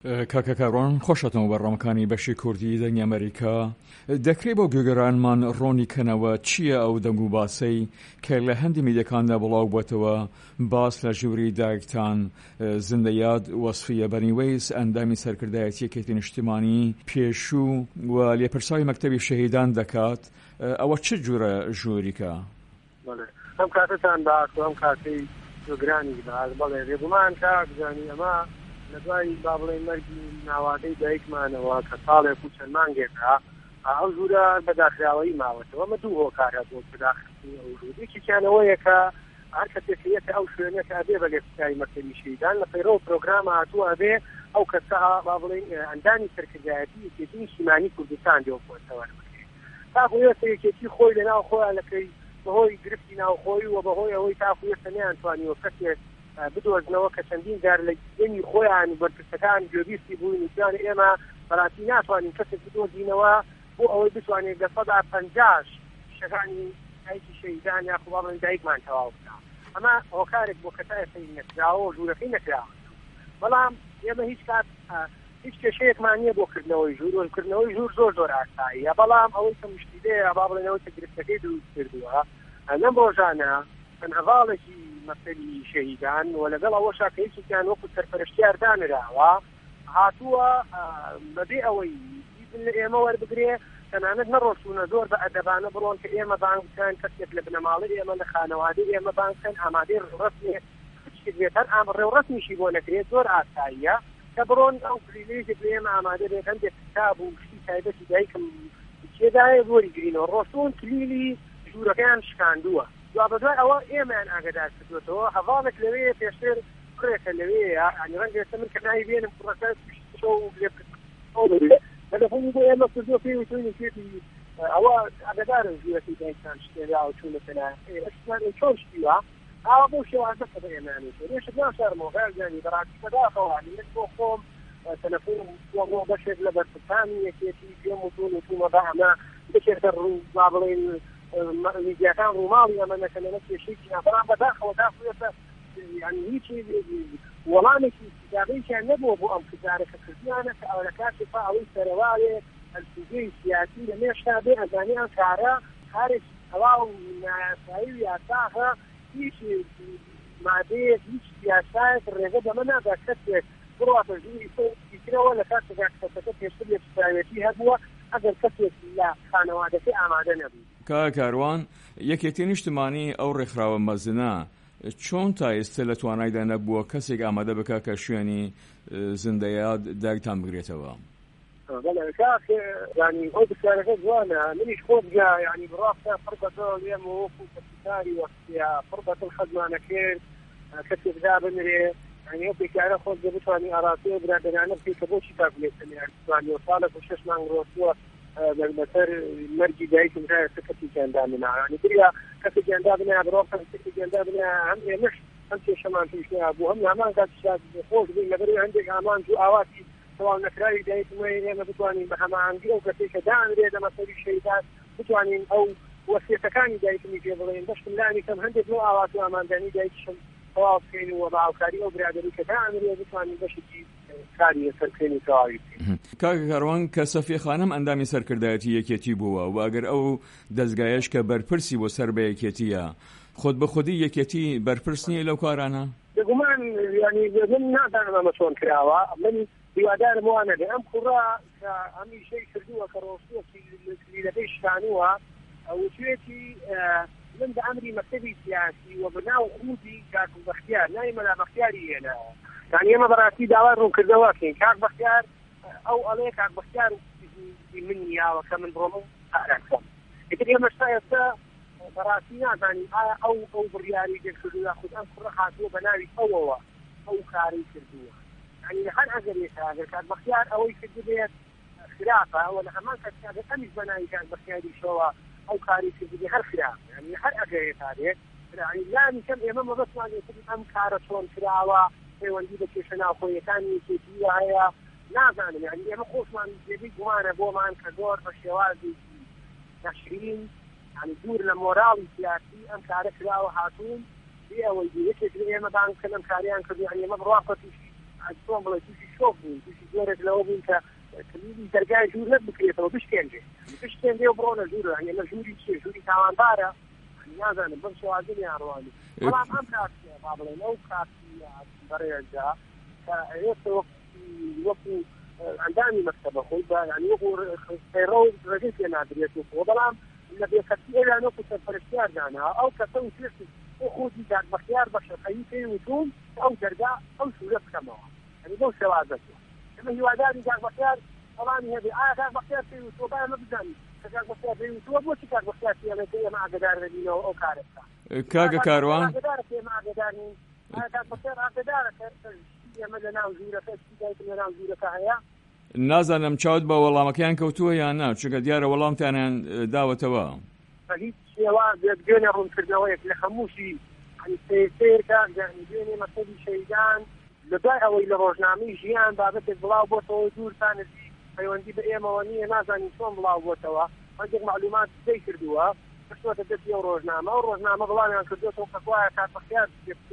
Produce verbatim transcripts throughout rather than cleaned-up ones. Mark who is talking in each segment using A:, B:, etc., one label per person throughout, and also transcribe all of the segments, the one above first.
A: کاکە کاڕۆن خۆشەتەوە بەڕێوەکانی بەشی کوردی دەنگی ئەمریکا. دەکرێت بۆ گوێگەرانمان ڕۆنی کەنەوە چییە ئەو دەنگ و باسەی کە لە هەندی میدیەکاندا بڵاو بووەتەوە باس لە ژووری دایکتان زندەیاد وەسفیە بەنیوەیس ئەندامی سەرکردایەتی یەکێتی نیشتیمانی پێشوو و لێپرساوی مەکتەبی شەهیدان دەکات. ئەوە چ جوورە ژووریکە؟
B: ئەم کاتتان باش و ئەم کاتی گرانی باش بەڵێ ڕێبوومان کاکزانی ئەمە لە دوای با بڵێن مەرگی ناوادەی دایکمانەوە کە ساڵێک و چەند مانگێکە ئەو ژوورە بەداخراوەی ماوەتەوە مە دوو هۆکارە بۆ بەداخستنی ئەو ژووریکییانەوەیە کە هەر کەسێکەکە ئەو شوێنەکە ئەبێ بە لێپرسایی مەکتەبی شەهیدان لە پەیڕۆ پرۆگرامە هاتووە ئەبێ ئەو کەسە با بڵێن ئەندامی سەرکردایەتی یەکێتی نیشتیمانی کوردستان دێوەخۆتەوە تاکو ئێستا یەکێتی خۆی لەناو خۆیان لەکەی بەهۆی گرفتی ناوخۆی و بەهۆی ئەوەی تاکو ئێستا نەیانتوانیوە کەسێک بدۆزنەوە کە چەندین جار لە دەنگی خۆیان بەرپرسەکان گوێبیستی بووین وتیان ئێمە بەڕاستی ناتوانین کەسێک بدۆزینەوە بۆ ئەوەی بتوانێت لە سەدا پەنجاش شەکانی دایکی شەهیدان یاخو با بڵێن دایکمان تەواو بکات. ئەمە هۆکارێک بۆ کەسە ئێستای نەکراوە و ژوورەکەی نەکراوە، بەڵام ئێمە هیچ کات هیچ کێشەیەکمان نییە بۆ کردنەوەی ژوور و کردنەوەی ژوور زۆر زۆر ئاساییە، بەڵام ئەوەی کە مشکلەیە با بڵێنەوەی کە گرفتەکەی دروست کردووە لەم ڕۆژانە هەواڵێکی مەکتەبی شەهیدان و لەگەڵ ئەوەشا کە هیچیان وەکو سەرپەرشتیار دانراوە هاتووە بەبێ ئەوەی لە ئێمە وەربگرێ تەنانەت نەڕۆشتونە زۆر بە ئەدەبانە بڕۆن کە ئێمە بانگ بکەن کەسێک لە بنەماڵی ئێمە لە خانەوادەی ئێمە بانگ بکەن ئامادەی ڕێوڕەسمێ بێت هەر ئام ڕێوڕەسمیشی بۆ نەکرێت زۆر ئاساییە کە بڕۆن ئەو کلیلەیەک لە ئێمە ئامادە بێت هەندێک کتاب و شتی تایبەتی دایکم چێدایە زۆری گرینەوە ڕۆشتون کلیلی ژوورەکەیان شکاندووە دوا بەدوای ئەوە ئێمەیان ئاگادار کردوێتەوە هەواڵێک لەوەیە پێشتر کوڕێکە لەوەیە ئەنی ڕەنگە ئێستا من کە ناوی بێنم کوڕەکە لەفۆنی بۆ ئێمە کردووە پێی وتوینی پێتی ئەوە ئاگادارن ژوورەکەی دایکتان شتێرا و چوونەتەنا ئەشتمان چۆن شتیوە ئاوا بۆ شێوازە کە بە ئێمانێتەوە ێشت ناشارمەوە غێرزانی بەڕاستی بەداخەوانی من بۆ خۆم تەلەفۆن بۆ بەشێک لە بەرپرسانی یەکێتی پێم وتوون وتومە بە ئەمە بچێتە ڕوو با بڵێن میدیاکان ڕووماڵی ئەمە نەکەنەوە کێشەیەکی نابڕان بەداخەوە داخوێتە یعنی هیچی وەڵامێکی استیاغیشیان نەبووە بۆ ئەم کردارەکە کردیانە کە ئەوە لە کاتی فا ئەوەی سەرەوایە ئەلسوگەی سیاسی لە مێشتا بێ ئەزانی ئەم کارە کارێکی تەواو نایاسایی و یاساغە هیچ مادەیەک هیچ سیاسایەک ڕێگە دەمە نادا کەسێک بڕاتە ژووری سەرکردەوە لە کاتێکا کەسەکە پێشتر لێپرسراوێتی هەبووە ئەگەر کەسێک لە خانەوادەکەی ئامادە نەبوو.
A: کاکە کاروان یەکێتی نیشتیمانی ئەو ڕێکخراوە مەزنە چۆن تا ئێستا لە توانایدا نەبووە کەسێک ئامادە بکە کە شوێنی زندەیاد دایکتان بگرێتەوە؟
B: بەڵێ کاکە ینی ئەو پرسیارەکە جوانە منیش خۆ بگا ینی بڕاستە پڕ بەدڵ لێمە وەکو کەسیکاری وەختیا پڕ بەدڵ خەزمانە کرد کەسێک دا بنرێ ینی ئەو پێکارە خۆت دە بتوانی ئاراستەوە برادەرانە بکەی کە بۆچی کاکولێتەنیان بتوانی و ساڵێک و شەش مانگ ڕۆستووە بەسەر مەرگی دایکم هەیە کەسی گیاندا بنا ینی بریا کەسی گیاندا بنا بڕۆ کەسی گیاندا بنا هەم ئێمەش هەم کێشەمان توش نەبوو هەم هەمان کاتیشا خۆش بووین لەبەر هەندێک ئامان و ئاواتی تەواو نەکراوی دایکمەوەی ئێمە بتوانین بە هەماهەنگی ئەو کەسێک کە دانرێت لە مەسەری شەهیدان بتوانین ئەو وەسیەتەکانی دایکمی پێ بڵێن بەشتم لانی کەم هەندێک لەو ئاوات و ئاماندانی دایکشم تەواو بکەین و بە هاوکاری ئەو برادەری کە دانرێت بتوانین بەشێکی کاری سەرکردنی تەواوی بکەین.
A: کاکە کاڕوان کە سەفیە خانم ئەندامی سەرکردایەتی یەکێتی بووە و ئەگەر ئەو دەستگایەش کە بەرپرسی بۆ سەر بە یەکێتیە خۆت بە خودی یەکێتی بەرپرس نییە لەو کارانە؟
B: دەگومان ینی من نازانم ئەمە چۆن کراوە من هیوادارم وانە لێ ئەم کوڕا کە هەمیشەی کردووە کە ڕۆستوەکی لەبەی شتانووە وتوێتی من بە ئەمری مەکتەبی سیاسی و بەناو خوودی کاک بەختیار ناوی مەلا بەختیاری هێناوە یعنی ئێمە بەڕاستی داوای ڕوونکردەوەکەین کاک بەختیار ئەو ئەڵێ کاک بەختیار من نیاوە کە من بڕۆم ئارەکەم ئیتر ئێمە شتا ئێستا بەڕاستی نازانین ئایا ئەو ئەو بڕیاری دەکردو یاخود ئەم کوڕە هاتووە بە ناوی ئەوەوە ئەو کاری کردووە ینی هەر ئەگەرێتە ئەگەر کاک بەختیار ئەوەی کردو بێت خلافە ئەوە لە هەمان کەس ئەگەر ئەمیش بە ناوی کاک بەختیاریشەوە ئەو کاری کردو بێ هەر خلافە ینی هەر ئەگەرێتە بێت ینی لانی کەم ئێمە مەبەستمان لێکردن ئەم کارە چۆن کراوە پەیوەندی بە کێشە ناوخۆیەکانی یەکێتی هەیە نازانم ینی ئێمە خۆشمان جێبی گومانە بۆمان کە زۆر بە شێوازی نەشرین ینی دوور لە مۆراڵی سیاسی ئەم کارە کراوە هاتوون بێ ئەوەی یەکێک ئێمە بانکەن ئەم کاریان کردو ینی ئێمە بڕواقەتیشی چۆن بڵێ تووشی شۆک بوون تووشی زۆرێک لەوە بوون کە کلیلی دەرگای ژوور نەت بکرێتەوە بشکێنجێ بشکێنجێ و بڕۆنە ژوورە هەنگە لە ژووری چیە ژووری تاوانبارە نازانم بەم شێوازنی ئاڕوانی بەڵام ئەم کاتیە با بڵێن ئەو کاتی بەڕێجا کە ئێستا وەکو ئەندامی مەکتەبە خۆی بە ینی وەکو خێڕە و ڕێگەی پێ نادرێتەوە بەڵام لە بێکەسی ئێران وەکو سەرپەرشتیار دانا ئەو کەسە و توێستی خۆتی دادبەختیار بە شەقەیی پێی وتوون ئەو دەرگا ئەو سوورە بکەمەوە ینی بەو شێوازەتە ئەمە هیواداری دادبەختیار وەڵامی هەبێ ئایا دادبەختیار پێی وتووە با ئەمە بزانین کە دادبەختیار پێی وتووە بۆچی دادبەختیار پێڵێت ئێمە ئاگادار دەبینەوە ئەو کارە بکات
A: کاگە کاروان
B: ئاگادارە پێمە ئاگادار نین ئایا دادبەختیار ئاگادارە کە ئێمە لە ناو ژوورەکە شتێک لە ناو ژوورەکە هەیە
A: نازانم چاوت بە وەڵامەکەیان کەوتووە یان نا چونکە دیارە وەڵامتیانیان داوەتەوە
B: بە هیچ شێوازێک دوێنێ ڕوونکردنەوەیەک لە هەمووشی سێرکە دوێنێ مەسەلی شەیدان لە دوای ئەوەی لە ڕۆژنامەی ژیان بابەتێک بڵاو بۆتەوە دوورتان نزیک پەیوەندی بە ئێمەوە نییە نازانی چۆن بڵاو بۆتەوە هەندێک معلومات دەی کردووە بەشتوەتە دەستی ئەو ڕۆژنامە و ڕۆژنامە بڵامیان کردوێتەوە کە وایە کاتبەختیار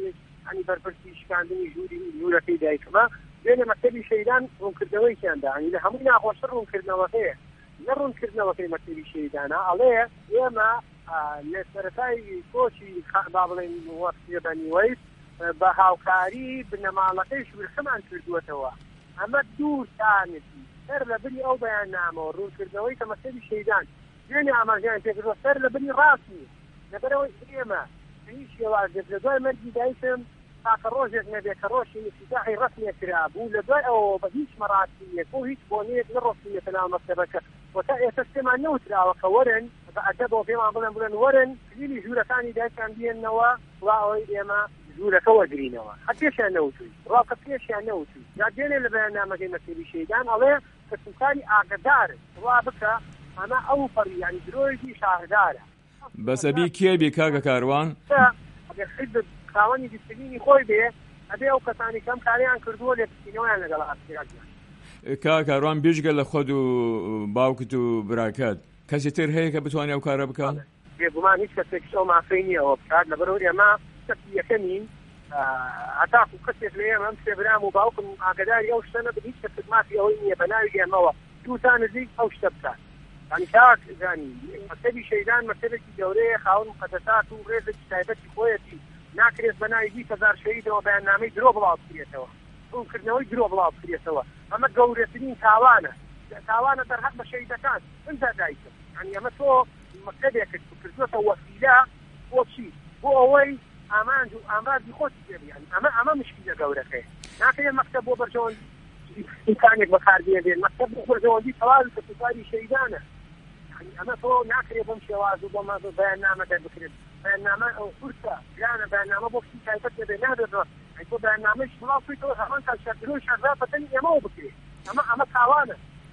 B: ینی بەرپرسی شکاندنی ژووری ژوورەکەی دایکمە دوێنێ مەکتەبی شەیدان ڕوونکردنەوەیشیاندا ینی لە هەمووی ناخۆشتر ڕوونکردنەوەکەیە لە ڕوونکردنەوەکەی مەکتەبی شەیدانە ئەڵێ ئێمە لە سەرەتای کۆچی با بڵێن وەختی بەنیوەی بە هاوکاری بنەماڵەکەی ژوورەکەمان کردووەتەوە ئەمە دوورتانەتی سەر لە بنی ئەو بەیاننامەوە ڕوونکردنەوەی کە مەکتەبی شەیدان دوێنێ ئاماژەیان پێکردووە سەر لە بنی ڕاستی لەبەرەوەی ئێمە هیچ شێوازێک لە دوای مەرگی دایکم تاکە ڕۆژێک نەبێت کە ڕۆژی افتتاحی ڕسمیە کرابوو لە دوای ئەوە بە هیچ مەراسیمێک و هیچ بۆنەیەک نەڕۆستیەتە ناو مەکتەبەکە وەتا ئێستا شتێمان نەوتراوە کە وەرن بە ئەدەبەوە پێمان بڵێن بڵێن وەرن کلیلی ژوورەکانی دایکان بێننەوە وا ئەوەی ئێمە ژوورەکە وەگرینەوە هە پێشیان نەوتووی ڕاکە پێشیان نەوتووی یا دێنێ لە بەیاننامەکەی مەکتەبی شەیدان ئەڵێ کە سوکاری ئاگدارن وا بکە ئەمە ئەو فەڕی یانی درۆژی شاهدارە
A: بەسەبی کێبی کاگە کاروان
B: خاوەنی دیسپلینی خۆی بێ ئەبێ ئەو کەسانی کەم کاریان کردووە لێ بچینەوەیان لەگەڵ ئاسیراکیان
A: کا کاروان بێژگە لە خۆت و باوکت و براکەت کەسی تر هەیە کە بتوانێت ئەو کارە بکات
B: بێگومان هیچ کەسێک ئەو مافەی نییە ئەوە بکات لەبەرەوەی ئێمە کەسی یەکەمین هەتاکو کەسێک لە ئێمە ئەم سێبرام و باوکم ئاگاداری ئەو شتە نەبن هیچ کەسێک مافی ئەوەی نییە بە ناوی ئێمەوە دووتان نزیک ئەو شتە بکات ینی شاک زانی مەکتەبی شەیدان مەکتەبێکی گەورەیە خاوەن مقەدەسات و ڕێزێکی تایبەتی خۆیەتی ناکرێت بە ناوی بیست هەزار شەهیدەوە بەیاننامەی درۆ بڵاو بکرێتەوە ڕوونکردنەوەی درۆ بڵاو بکرێتەوە ئەمە گەورەترین تاوانە تاوانە دەرهەق بە شەهیدەکان ئەمجا دایکم ینی ئەمە تۆ مەکتەبێکت کردووەتە وەسیلە بۆ چی بۆ ئەوەی ئامانج و ئامراضی خۆتی پێبیان ئەمە ئەمە مشکلە گەورەکەی ناکرێت مەکتەب بۆ بەرژەوەندی ئیمکانێک بەکاربێنێت مەکتەب بۆ بەرژەوەندی تەواوی کە سوپاری شەیدانە ئەمە تۆ ناکرێت بەم شێواز و بەمە بەیاننامە دەربکرێت بەیاننامە ئەو قورسە گرانە بەیاننامە بۆ شتی تایبەت دەبێ نادەدەوە تۆ بەیاننامەش بڵاو بکەیتەوە هەمان کات شەکردنەوەی شەردا بەتەنی ئێمەوە بکرێت ئەمە ئەمە تاوانە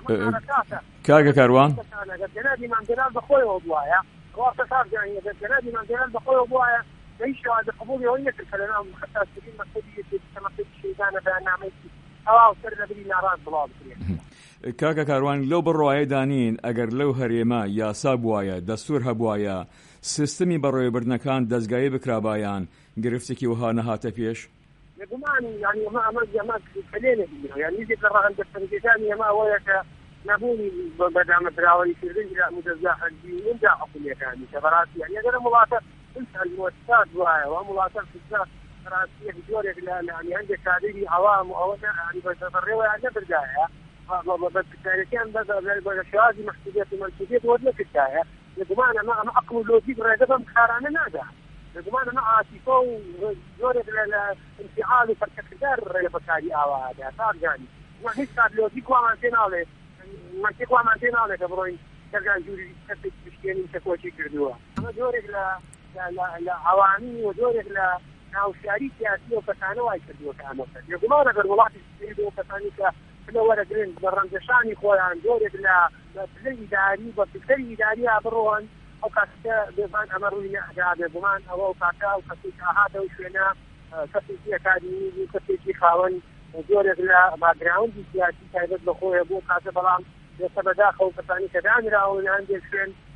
A: کاگە کاروان
B: جەنابی مامدەلال بەخۆیەوە بوایە ڕاستە کارجانیە جەنابی مامدەلال بەخۆیەوە بوایە هیچ شێوازە قبوڵی ئەوەی نەکرد کە لەناو خەتاسەرین مەکتەبی مەکتەبی شەیدانە بەیاننامەیەکی ئەوا سەر لەبری ناڕاست بڵاو بکرێت
A: کاکە کاروان لەو بڕواایە دانین ئەگەر لەو هەرێمە یاسا بوایە دەستور هەبوایە سیستمی بەڕێوەبردنەکان دەستگایی بکرابایان گرفتێکی وها نەهاتە پێش
B: لەگومانی ینی ئەمە ئەمە ئەمە کلێنە ینی یەکێک لە ڕاهەندەسەرەکانی ئەمە ئەوەیە کە نەبوونی بەدامەدراوەیکردن لە مدەزاحەربی ونجا حکومیەکانی کە بەڕاستی یعنی ئەگەر وڵاتە المؤسسات وایە و وڵاتە ڕاستیەک جۆرێک لە ینی هەندێک کادری عەوام و ئەوە ینی بەڕێوەیان نەبردایە بەکارەکان بە شێوازی مەحسوبیەت و مەنسوبیەت وەرنەکردایە لەگومان ئەمە ئەمە عەقڵ و لۆجیک ڕێگە بەم کارانە نادا لەگومان ئەمە عاتیفە و جۆرێک لە انفعال و فەرکەکردار ڕێگە بەکاری ئاوادا تاگانی هیچ کات لۆجیک وامان پێ ناڵێ منطق وامان پێ ناڵێ کە بڕۆین دەرگای ژووری کەسێک بشکێنین کە کۆچی کردووە ئەمە جۆرێک لە عەوامی و جۆرێک لە ناوشاری سیاسی و کەسانە وای کردووە کە ئەمە کرد لەگومان ئەگەر وڵاتی و کەسانی کە لە وەرەگرن بە ڕەنجەشانی خۆیان جۆرێک لە پلەی ئیداری بە فکری ئیداریە بڕۆن ئەو کاتە بێزان ئەمە ڕووی نەئەدا بێگومان ئەوە و کاتە ئەو کەسێک ئاهاتە و شوێنە کەسێکی ئەکادمی و کەسێکی خاوەن جۆرێک لە باگراوندی سیاسی تایبەت بە خۆیە بۆ کاتە بەڵام دێتە بەداخە و کەسانی کە دانراون هەندێک شوێن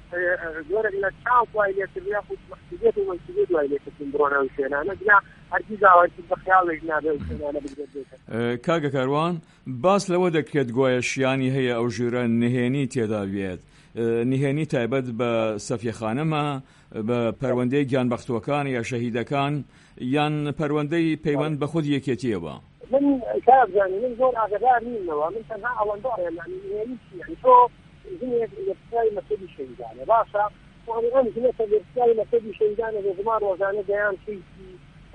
B: جۆرێک لە چاو دوای لێکردیا خود مەحسوبیەت و مەسئولیت دوای لێکردن بڕۆنەوەی شوێنانە بنا هەرگیز ئاوەتی بە خەیاڵێک نابێت و شوێنانە بگرێت بێتە.
A: کاگە کاروان باس لەوە دەکرێت گوایە شیانی هەیە ئەو ژوورە نهێنی تێدا بێت، نهێنی تایبەت بە سەفیەخانەمە، بە پەروەندەی گیانبەختوەکان یا شەهیدەکان یان پەروەندەی پەیوەند بە خود یەکێتیەوە؟
B: من کابزانانی من زۆر ئاگادار نینەوە، من تەنها ئەوەندەڕێم نهێنی چی یعنی تۆ ژنێک لەپسای مەسەدی شەهیدانە باشە ئەم ژنێکە لەپسای مەسەدی شەهیدانە بە زمان ڕۆژانە دەیان چیتی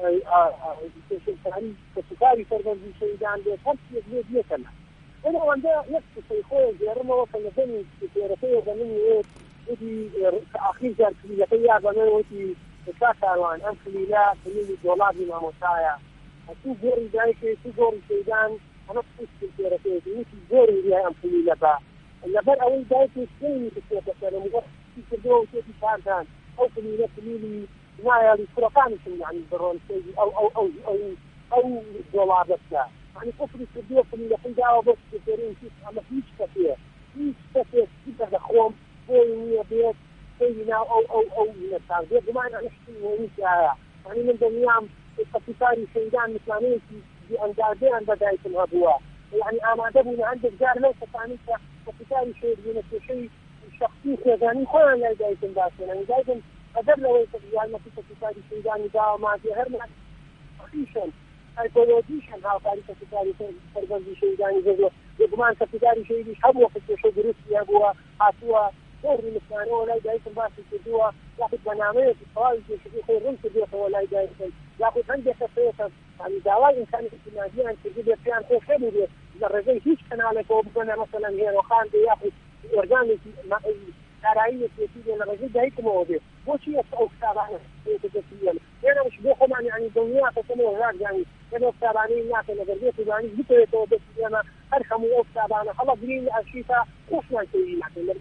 B: کاری کەسوکاری سەربەرزی شەهیدان بێت هەر شتێک بێت یەکەنە. من ئەوەندە یەک قسەی خۆی ژێڕمەوە کە لەبەنی سێرەکەی بەمنی وتی ئاخیر جار کلیلەکەی یا بەمێ وتی کا کاروان ئەم کلیلە کلیلی دۆڵابی مامۆسایە تو گۆری دایکێ تو گۆری شەهیدان ئەمە پشتی سێرەکەیەتی وتی گۆری ریای ئەم کلیلە بە لەبەر ئەوەی دایکێ سێنی بسێتە سەرەمگە کردەوە و تێتی کاردان ئەو کلیلە کلیلی نایالی کوڕەکانیشم یعنی بڕۆن سێژی ئەو ئەو ئەو ئەو ئەو دۆڵابەتە يعني كفر السردية في اللي دعوة بس كثيرين كيف أما فيش كثير فيش كثير كده دخوم بوي بيت بينا أو أو أو من التعبير بمعنى نحكي ونيش يعني من دنيام القطيفاري شيدان مثلانين في أندازين عند بداية الغدوة يعني أنا دبنا عندك جار ليس ثاني قطيفاري شيد من الشيء الشخصي يعني خوان لا بداية الباسين يعني دايما قدر لو يعني ما في قطيفاري شيدان دعوة ما في هرنا خيشن ایکولوژیشن ها کاری کسیداری سربازی شیدانی جزو یکمان کسیداری شیدیش هم وقت شو درستی ابوا حسوا غير مثلا ولا جايكم باش تدوا ياخذ برنامج قوي شيء خير رنت ولا جايكم ياخذ عندك خطه يعني دواء انسان اجتماعي انت تجيب فيها خير خير الرجال هيك كان على كوبنا مثلا هي وخان ياخذ اورجانيك شرعيه تيجي الرجال جايكم موجود مو شيء او كتابه تجسيا انا مش بخم يعني الدنيا تسمو هناك يعني كانوا كتابانين ناس نظريه يعني بتوع بس انا ارحموا او كتابانا خلاص جرين الشيطه وصلنا شيء يعني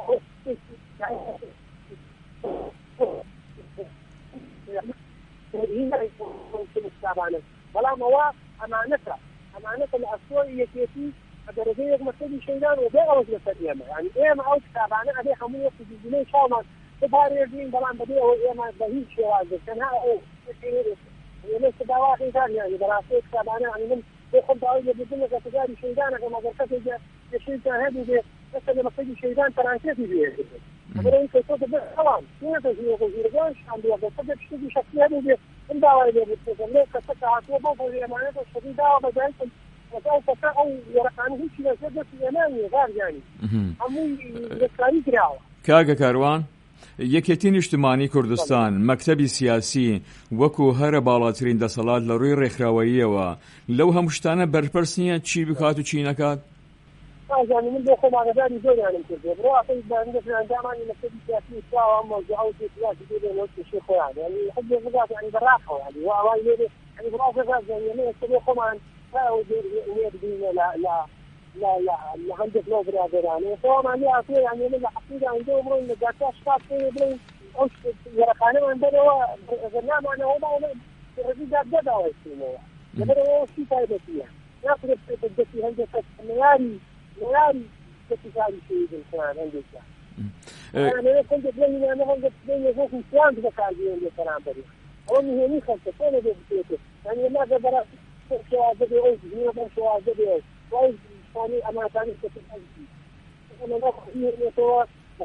B: هنا يكون كتابانا ولا موا امانته امانته الاسويه كيفي درجه مكتبي شيلان وبيعوا الفريمه يعني ايه ما او كتابانا ابي حمو في الجنيه شاما تباري الدين بلان بديه هو ما بهيج شيء كان او ليس دواخل ثانيه يعني دراسات كتابانا يعني من ياخذ دعوه بدون كتابي شيلان كما ذكرت الشيء هذا مثلا مكتبي شيلان ترانسيتي بيه أنا أنت صوت بالحرام، كيف تجي وزير جاش عندي هذا صدق شيء شخصي هذا من دعوة اللي بتسمى ليه كسرت عطوة بعض الأمانات الشديدة دعوة بدأت وكان فتاة أو ورقانه هيك لا زاد في أماني غير يعني عمي يساري كراوة.
A: کاگە کاروان یەکێتین نیشتمانی کوردستان مەکتەبی سیاسی وەکو هەرە باڵاترین دەسەڵات لە ڕووی ڕێکخراوەییەوە لەو هەموو شتانە بەرپرس نییە چی بکات و چی نەکات؟
B: يعني من دخول على ذلك زول يعني كذا بروح في عندك عندما نكتب سياسي سواء موضوع سياسي كذا نوت الشيخ يعني يعني يحب الغاز يعني براحة يعني هو يعني براحة غاز يعني ما يستوي خمان لا يدين لا لا لا لا لا عندك لو برادر يعني سواء ما لي أصير يعني من الحقيقة عندهم من الجاتش كاب في بين أوش يركانه عندنا هو غنى معنا هو ما الرجال جاب جدا ويسموه يبغى هو شيء طيب فيها يأخذ الدكتور عندك مياري مياري كتير شيء بالكلام عندك أنا كنت بقول أنا كنت بقول يشوف إنسان بكالي عندي كلام بدي هو مهني خلص أنا بقول يعني ما قدر شو عزبي أوز هنا شو عزبي أوز أوز ثاني أما ثاني كتير أنا ما أخذ يتوا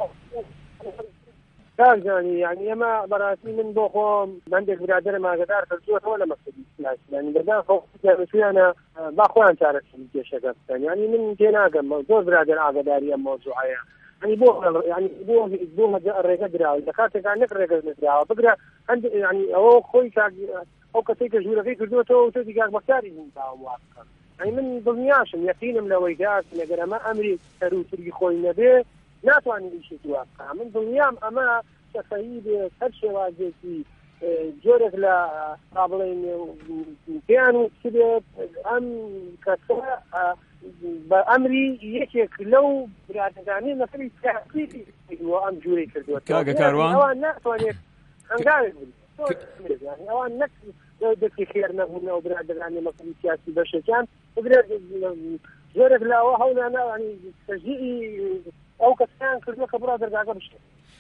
B: كان يعني يعني أما براسي من بخوم عندك برادر ما قدر ترجوه ولا مكتبي يعني بدأ خوف يعني شوي أنا باخوان تعرف شيء شغف يعني من جينا جم زور برادر عقداري موضوعية يعني بوه يعني بوه بوه الرجال دراوي دكاترة كان نقرأ الرجال دراوي بقرأ عند يعني أو خوي كا أو كتير جورا في كردوه تو تدي كا مختاري من داو موافق يعني من ضمنياش يقين من لويجات نقدر ما أمري ترو تري خوي نبي ناتواني شيء توافق من ضمنيام أما شفاهيد هالشيء واجدي جورك لا قابلين كانوا كده أم كسر بأمري يشك لو برادعني نفري تحقيقي وأم جوري كده
A: كاجا كاروان
B: أوان ناس واني خنقاري يعني أوان ناس لو دك خيرنا هنا وبرادعني نفري سياسي بشكان وبراد جورك لا وهونا أنا يعني تجيء أو كسان كده كبرادر جاكا بشكل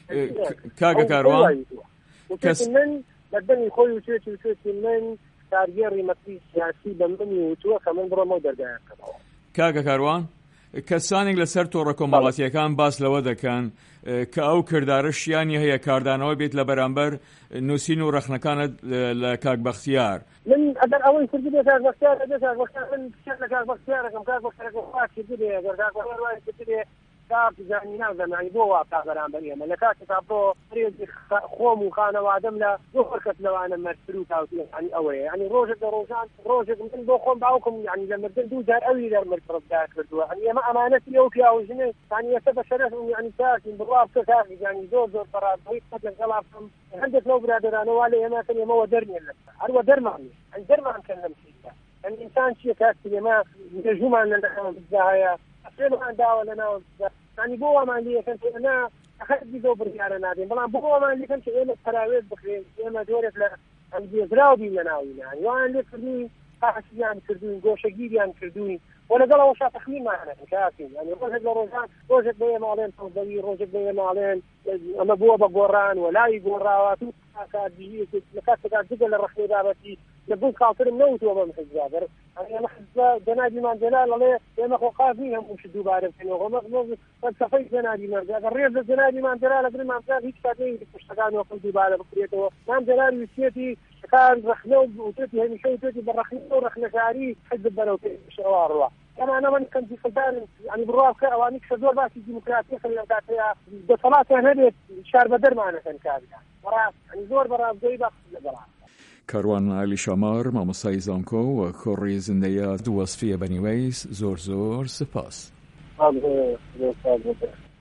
A: کاگە کاروان
B: کەس من بەدەمی خۆی وچێتی وچێتی من کارگێڕی مەسی سیاسی بە منی وتووە کە من بڕۆمە دەردایەکەمەوە.
A: کاگە کاروان کەسانێک لەسەر تۆڕە کۆمەڵاتیەکان باس لەوە دەکەن کە ئەو کردارە شیانی هەیە کاردانەوە بێت لە بەرامبەر نووسین و ڕەخنەکانت لە کاک بەختیار.
B: من ئەگەر ئەوەی کردی بێ کاک بەختیار ئەدە کاک بەختیار من پشت لە کاک بەختیارەکەم کاک بەختیارەکە خوا کردی بێ ئەگەر کاک بەختیار وای کردی بێ کاک زانی نازەمانی بۆ وا تا بەرامبەر ئێمە لە کاتێکا بۆ ڕێزی خۆم و خانەوادەم لە زۆر کەس لەوانە مەرتر و تاوتیانی ئەوەیە ینی ڕۆژێک لە ڕۆژان ڕۆژێک من بۆ خۆم باوکم ینی لە مردن دوو جار ئەوی دەرمرد ڕزگار کردووە ینی ئێمە ئەمانەتی ئەو پیاوژنێ ینی ئێستا بە شەرەف ینی کاکین بڕوا بکە کاکی ینی زۆر زۆر بەڕادەوەی قەت لەگەڵا بکەم هەندێک لەو برادرانەوە لە ئێمە کەن ئێمەوە دەرنێن لەستا هەروە دەرمانی ئەنی دەرمان کەن لەم شیدا ئەنی ئینسان چییە کاکی ئێمە مێژومان لەناو بزا هەیە ئەسێمان داوە لەناو بزا ینی بۆ ئەمان لێکەن ئێمە خەرجی زۆر بڕیارە نادێن بەڵام بۆ ئەمان لێکەن کە ئێمە پەراوێت بخرێن ئێمە جۆرێک لە ئەنجێزراو بین لە ناوینان یوان لێ کردوین قاچیان کردوین گۆشەگیریان کردوین و لەگەڵەوە تەخمینمانە کاکین ینی ڕۆژێک لە ڕۆژان ڕۆژێک بە ئێماڵێن تەڵدەوی ڕۆژێک بە ئێماڵێن ئەمە بووە بە گۆڕان و لای گۆڕاوات و کاکادیژی لە کاتێکا جگە لە ڕەخنەی بابەتی لە بوو خاڵترم نەوتووە بەم حیزبەر ئەمە حیزبە جەنابی ماندێلا لەڵێ ئێمە خۆ قازین هەمووش دووبارە بکەنەوە فەلسەفەی جەنابی ماندێلا ئەگەر ڕێز لە جەنابی ماندێلا لەگەڵ ماندێلا هیچ کاتێک پشتەکان وەکو دووبارە بکرێتەوە ماندێلا ویسێتی کار رەخنە و وتێتی هەمیشە وتێتی بە ڕەخنە و ڕەخنەکاری حیزب بەرەو پێشەوە ڕوا ئەمانە من کەنجی فەلدارن ینی بڕوا بکە ئەوانی کە زۆر باسی دیموکراسی کردن لەم کاتەیە دەسەڵاتیان هەبێت شار بە دەرمانەکەن کاریان بەڕاست ینی زۆر بەڕاستگۆی باس لەگەڵا
A: کاروان علی شامار مامۆستای زانکۆ و کۆڕی زندەیە دووەسفیە بەنیوەیس زۆر زۆر سپاس.